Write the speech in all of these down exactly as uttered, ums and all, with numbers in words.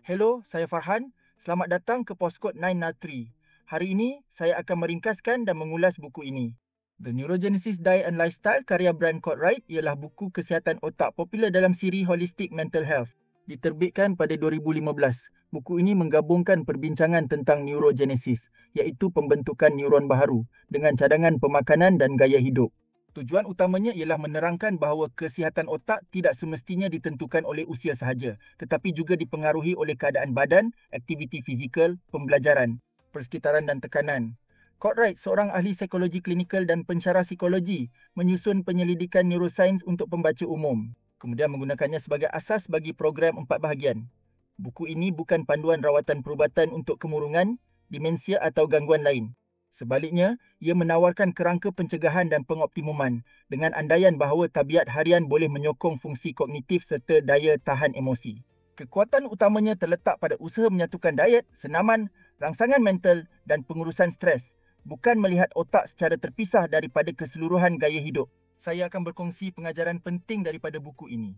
Hello, saya Farhan. Selamat datang ke Postcode sembilan nol tiga. Hari ini, saya akan meringkaskan dan mengulas buku ini. The Neurogenesis Diet and Lifestyle karya Brian Cartwright ialah buku kesihatan otak popular dalam siri Holistic Mental Health. Diterbitkan pada dua ribu lima belas. Buku ini menggabungkan perbincangan tentang neurogenesis, iaitu pembentukan neuron baharu, dengan cadangan pemakanan dan gaya hidup. Tujuan utamanya ialah menerangkan bahawa kesihatan otak tidak semestinya ditentukan oleh usia sahaja, tetapi juga dipengaruhi oleh keadaan badan, aktiviti fizikal, pembelajaran, persekitaran dan tekanan. Cartwright, seorang ahli psikologi klinikal dan pensyarah psikologi, menyusun penyelidikan neurosains untuk pembaca umum, kemudian menggunakannya sebagai asas bagi program empat bahagian. Buku ini bukan panduan rawatan perubatan untuk kemurungan, demensia atau gangguan lain. Sebaliknya, ia menawarkan kerangka pencegahan dan pengoptimuman dengan andaian bahawa tabiat harian boleh menyokong fungsi kognitif serta daya tahan emosi. Kekuatan utamanya terletak pada usaha menyatukan diet, senaman, rangsangan mental dan pengurusan stres, bukan melihat otak secara terpisah daripada keseluruhan gaya hidup. Saya akan berkongsi pengajaran penting daripada buku ini.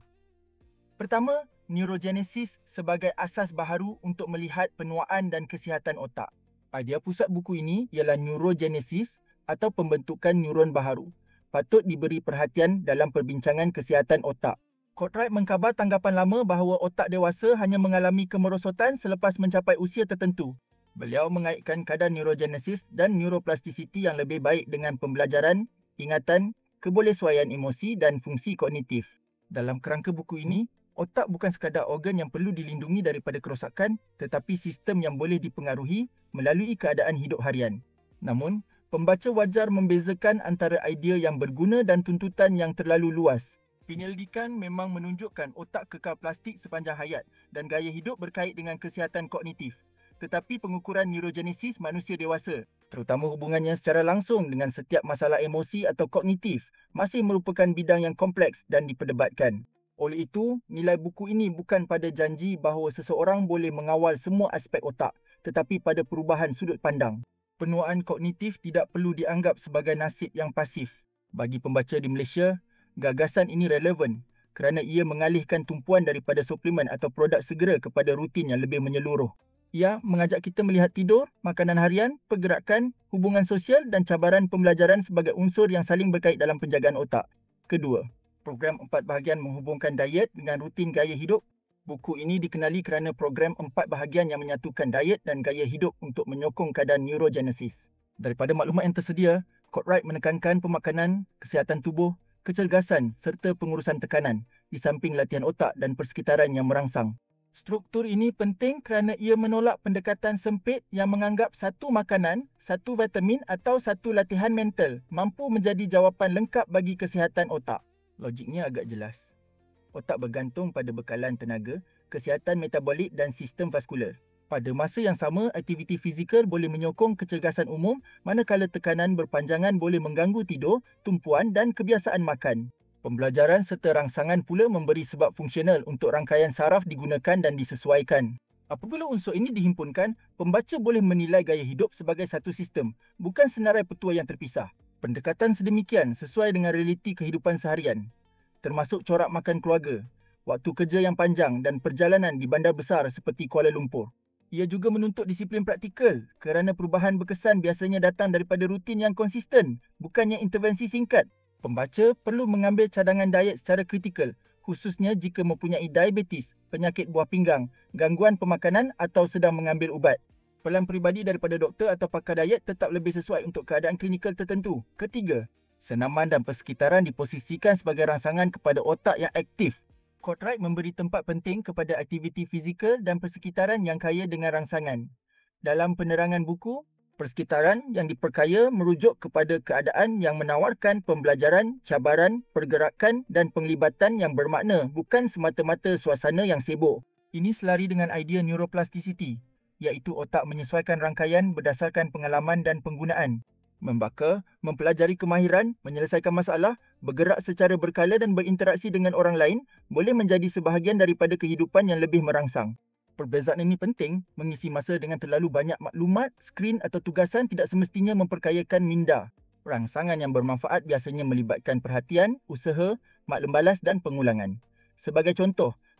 Pertama, neurogenesis sebagai asas baharu untuk melihat penuaan dan kesihatan otak. Idea pusat buku ini ialah neurogenesis atau pembentukan neuron baharu. Patut diberi perhatian dalam perbincangan kesihatan otak. Cartwright mengkabar tanggapan lama bahawa otak dewasa hanya mengalami kemerosotan selepas mencapai usia tertentu. Beliau mengaitkan kadar neurogenesis dan neuroplasticity yang lebih baik dengan pembelajaran, ingatan, kebolehsuaian emosi dan fungsi kognitif. Dalam kerangka buku ini, otak bukan sekadar organ yang perlu dilindungi daripada kerosakan, tetapi sistem yang boleh dipengaruhi melalui keadaan hidup harian. Namun, pembaca wajar membezakan antara idea yang berguna dan tuntutan yang terlalu luas. Penyelidikan memang menunjukkan otak kekal plastik sepanjang hayat dan gaya hidup berkait dengan kesihatan kognitif. Tetapi pengukuran neurogenesis manusia dewasa, terutama hubungannya secara langsung dengan setiap masalah emosi atau kognitif, masih merupakan bidang yang kompleks dan diperdebatkan. Oleh itu, nilai buku ini bukan pada janji bahawa seseorang boleh mengawal semua aspek otak, tetapi pada perubahan sudut pandang. Penuaan kognitif tidak perlu dianggap sebagai nasib yang pasif. Bagi pembaca di Malaysia, gagasan ini relevan kerana ia mengalihkan tumpuan daripada suplemen atau produk segera kepada rutin yang lebih menyeluruh. Ia mengajak kita melihat tidur, makanan harian, pergerakan, hubungan sosial dan cabaran pembelajaran sebagai unsur yang saling berkait dalam penjagaan otak. Kedua, program empat bahagian menghubungkan diet dengan rutin gaya hidup. Buku ini dikenali kerana program empat bahagian yang menyatukan diet dan gaya hidup untuk menyokong kadar neurogenesis. Daripada maklumat yang tersedia, Cartwright menekankan pemakanan, kesihatan tubuh, kecergasan serta pengurusan tekanan di samping latihan otak dan persekitaran yang merangsang. Struktur ini penting kerana ia menolak pendekatan sempit yang menganggap satu makanan, satu vitamin atau satu latihan mental mampu menjadi jawapan lengkap bagi kesihatan otak. Logiknya agak jelas. Otak bergantung pada bekalan tenaga, kesihatan metabolik dan sistem vaskular. Pada masa yang sama, aktiviti fizikal boleh menyokong kecergasan umum, manakala tekanan berpanjangan boleh mengganggu tidur, tumpuan dan kebiasaan makan. Pembelajaran serta rangsangan pula memberi sebab fungsional untuk rangkaian saraf digunakan dan disesuaikan. Apabila unsur ini dihimpunkan, pembaca boleh menilai gaya hidup sebagai satu sistem, bukan senarai petua yang terpisah. Pendekatan sedemikian sesuai dengan realiti kehidupan seharian, termasuk corak makan keluarga, waktu kerja yang panjang dan perjalanan di bandar besar seperti Kuala Lumpur. Ia juga menuntut disiplin praktikal kerana perubahan berkesan biasanya datang daripada rutin yang konsisten, bukannya intervensi singkat. Pembaca perlu mengambil cadangan diet secara kritikal, khususnya jika mempunyai diabetes, penyakit buah pinggang, gangguan pemakanan atau sedang mengambil ubat. Pelan peribadi daripada doktor atau pakar diet tetap lebih sesuai untuk keadaan klinikal tertentu. Ketiga, senaman dan persekitaran diposisikan sebagai rangsangan kepada otak yang aktif. Cartwright memberi tempat penting kepada aktiviti fizikal dan persekitaran yang kaya dengan rangsangan. Dalam penerangan buku, persekitaran yang diperkaya merujuk kepada keadaan yang menawarkan pembelajaran, cabaran, pergerakan dan penglibatan yang bermakna, bukan semata-mata suasana yang sibuk. Ini selari dengan idea neuroplasticity, iaitu otak menyesuaikan rangkaian berdasarkan pengalaman dan penggunaan. Membaka, mempelajari kemahiran, menyelesaikan masalah, bergerak secara berkala dan berinteraksi dengan orang lain boleh menjadi sebahagian daripada kehidupan yang lebih merangsang. Perbezaan ini penting, mengisi masa dengan terlalu banyak maklumat, skrin atau tugasan tidak semestinya memperkayakan minda. Rangsangan yang bermanfaat biasanya melibatkan perhatian, usaha, maklum balas dan pengulangan. Sebagai contoh,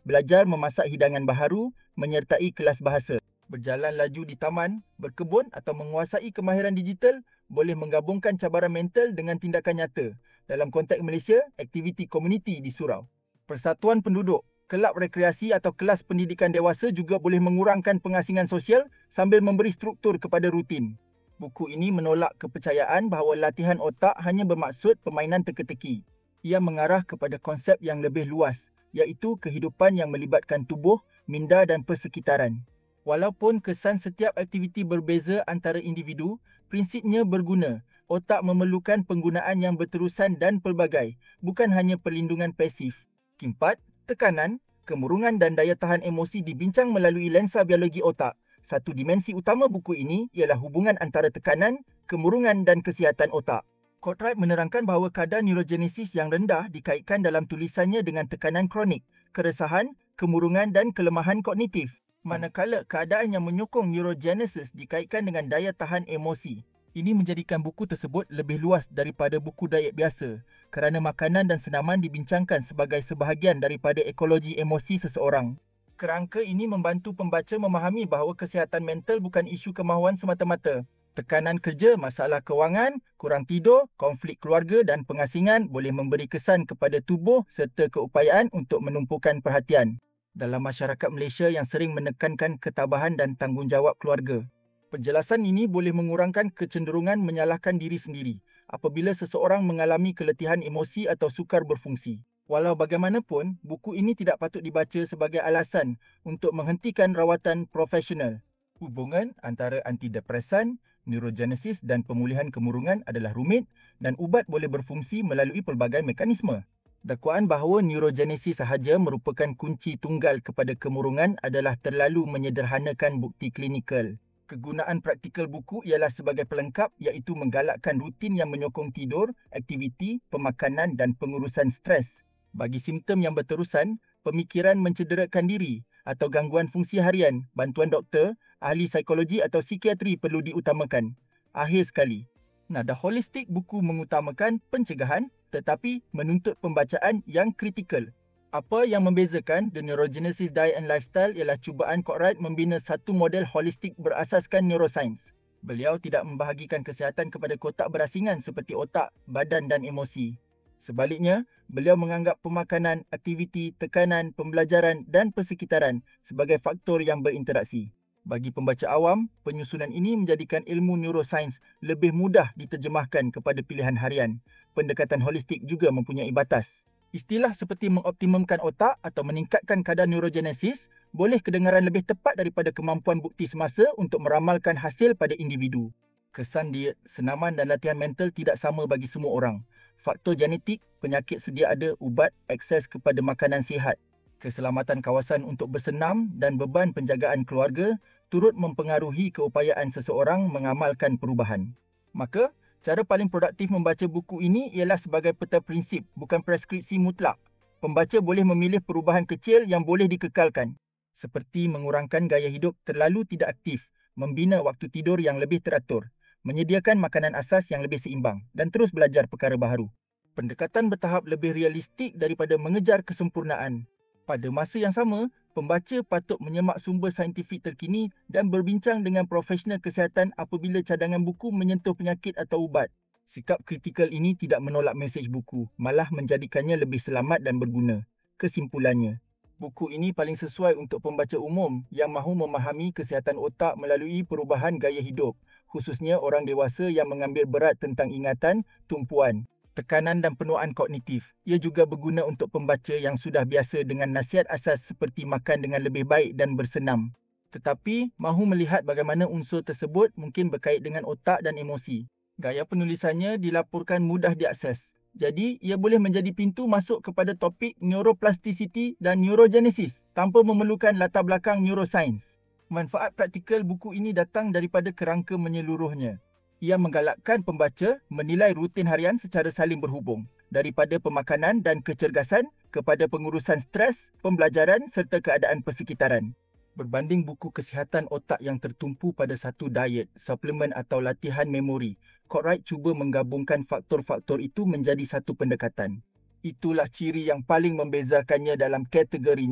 belajar memasak hidangan baharu, menyertai kelas bahasa. Berjalan laju di taman, berkebun atau menguasai kemahiran digital boleh menggabungkan cabaran mental dengan tindakan nyata. Dalam konteks Malaysia, aktiviti komuniti di surau. Persatuan penduduk, kelab rekreasi atau kelas pendidikan dewasa juga boleh mengurangkan pengasingan sosial sambil memberi struktur kepada rutin. Buku ini menolak kepercayaan bahawa latihan otak hanya bermaksud permainan teka-teki. Ia mengarah kepada konsep yang lebih luas, iaitu kehidupan yang melibatkan tubuh, minda dan persekitaran. Walaupun kesan setiap aktiviti berbeza antara individu, prinsipnya berguna. Otak memerlukan penggunaan yang berterusan dan pelbagai, bukan hanya perlindungan pasif. Keempat, tekanan, kemurungan dan daya tahan emosi dibincang melalui lensa biologi otak. Satu dimensi utama buku ini ialah hubungan antara tekanan, kemurungan dan kesihatan otak. Cartwright menerangkan bahawa kadar neurogenesis yang rendah dikaitkan dalam tulisannya dengan tekanan kronik, keresahan, kemurungan dan kelemahan kognitif. Manakala keadaan yang menyokong neurogenesis dikaitkan dengan daya tahan emosi. Ini menjadikan buku tersebut lebih luas daripada buku diet biasa kerana makanan dan senaman dibincangkan sebagai sebahagian daripada ekologi emosi seseorang. Kerangka ini membantu pembaca memahami bahawa kesihatan mental bukan isu kemahuan semata-mata. Tekanan kerja, masalah kewangan, kurang tidur, konflik keluarga dan pengasingan boleh memberi kesan kepada tubuh serta keupayaan untuk menumpukan perhatian. Dalam masyarakat Malaysia yang sering menekankan ketabahan dan tanggungjawab keluarga. Penjelasan ini boleh mengurangkan kecenderungan menyalahkan diri sendiri apabila seseorang mengalami keletihan emosi atau sukar berfungsi. Walau bagaimanapun, buku ini tidak patut dibaca sebagai alasan untuk menghentikan rawatan profesional. Hubungan antara antidepresan, neurogenesis dan pemulihan kemurungan adalah rumit dan ubat boleh berfungsi melalui pelbagai mekanisme. Dakwaan bahawa neurogenesis sahaja merupakan kunci tunggal kepada kemurungan adalah terlalu menyederhanakan bukti klinikal. Kegunaan praktikal buku ialah sebagai pelengkap iaitu menggalakkan rutin yang menyokong tidur, aktiviti, pemakanan dan pengurusan stres. Bagi simptom yang berterusan, pemikiran mencederakan diri atau gangguan fungsi harian, bantuan doktor, ahli psikologi atau psikiatri perlu diutamakan. Akhir sekali, nada holistik buku mengutamakan pencegahan tetapi menuntut pembacaan yang kritikal. Apa yang membezakan The Neurogenesis Diet and Lifestyle ialah cubaan Cartwright membina satu model holistik berasaskan neuroscience. Beliau tidak membahagikan kesihatan kepada kotak berasingan seperti otak, badan dan emosi. Sebaliknya, beliau menganggap pemakanan, aktiviti, tekanan, pembelajaran dan persekitaran sebagai faktor yang berinteraksi. Bagi pembaca awam, penyusunan ini menjadikan ilmu neuroscience lebih mudah diterjemahkan kepada pilihan harian. Pendekatan holistik juga mempunyai batas. Istilah seperti mengoptimumkan otak atau meningkatkan kadar neurogenesis boleh kedengaran lebih tepat daripada kemampuan bukti semasa untuk meramalkan hasil pada individu. Kesan diet, senaman dan latihan mental tidak sama bagi semua orang. Faktor genetik, penyakit sedia ada, ubat, akses kepada makanan sihat, keselamatan kawasan untuk bersenam dan beban penjagaan keluarga turut mempengaruhi keupayaan seseorang mengamalkan perubahan. Maka, cara paling produktif membaca buku ini ialah sebagai peta prinsip, bukan preskripsi mutlak. Pembaca boleh memilih perubahan kecil yang boleh dikekalkan, seperti mengurangkan gaya hidup terlalu tidak aktif, membina waktu tidur yang lebih teratur, menyediakan makanan asas yang lebih seimbang dan terus belajar perkara baharu. Pendekatan bertahap lebih realistik daripada mengejar kesempurnaan. Pada masa yang sama, pembaca patut menyemak sumber saintifik terkini dan berbincang dengan profesional kesihatan apabila cadangan buku menyentuh penyakit atau ubat. Sikap kritikal ini tidak menolak mesej buku, malah menjadikannya lebih selamat dan berguna. Kesimpulannya, buku ini paling sesuai untuk pembaca umum yang mahu memahami kesihatan otak melalui perubahan gaya hidup, khususnya orang dewasa yang mengambil berat tentang ingatan, tumpuan, tekanan dan penuaan kognitif. Ia juga berguna untuk pembaca yang sudah biasa dengan nasihat asas seperti makan dengan lebih baik dan bersenam. Tetapi, mahu melihat bagaimana unsur tersebut mungkin berkait dengan otak dan emosi. Gaya penulisannya dilaporkan mudah diakses. Jadi, ia boleh menjadi pintu masuk kepada topik neuroplasticity dan neurogenesis tanpa memerlukan latar belakang neuroscience. Manfaat praktikal buku ini datang daripada kerangka menyeluruhnya. Ia menggalakkan pembaca menilai rutin harian secara saling berhubung, daripada pemakanan dan kecergasan kepada pengurusan stres, pembelajaran serta keadaan persekitaran. Berbanding buku kesihatan otak yang tertumpu pada satu diet, suplemen atau latihan memori, Cartwright cuba menggabungkan faktor-faktor itu menjadi satu pendekatan. Itulah ciri yang paling membezakannya dalam kategorinya.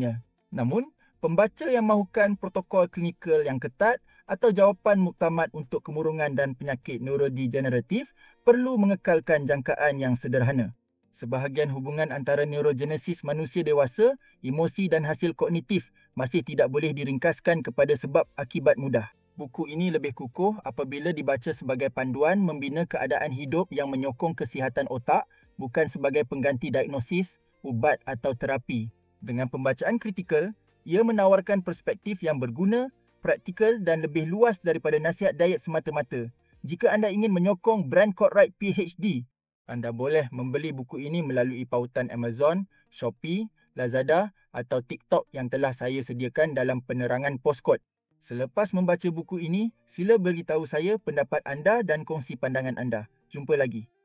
Namun, pembaca yang mahukan protokol klinikal yang ketat atau jawapan muktamad untuk kemurungan dan penyakit neurodegeneratif perlu mengekalkan jangkaan yang sederhana. Sebahagian hubungan antara neurogenesis manusia dewasa, emosi dan hasil kognitif masih tidak boleh diringkaskan kepada sebab akibat mudah. Buku ini lebih kukuh apabila dibaca sebagai panduan membina keadaan hidup yang menyokong kesihatan otak, bukan sebagai pengganti diagnosis, ubat atau terapi. Dengan pembacaan kritikal, ia menawarkan perspektif yang berguna, praktikal dan lebih luas daripada nasihat diet semata-mata. Jika anda ingin menyokong brand Courtright P H D, anda boleh membeli buku ini melalui pautan Amazon, Shopee, Lazada atau TikTok yang telah saya sediakan dalam penerangan postkod. Selepas membaca buku ini, sila beritahu saya pendapat anda dan kongsi pandangan anda. Jumpa lagi.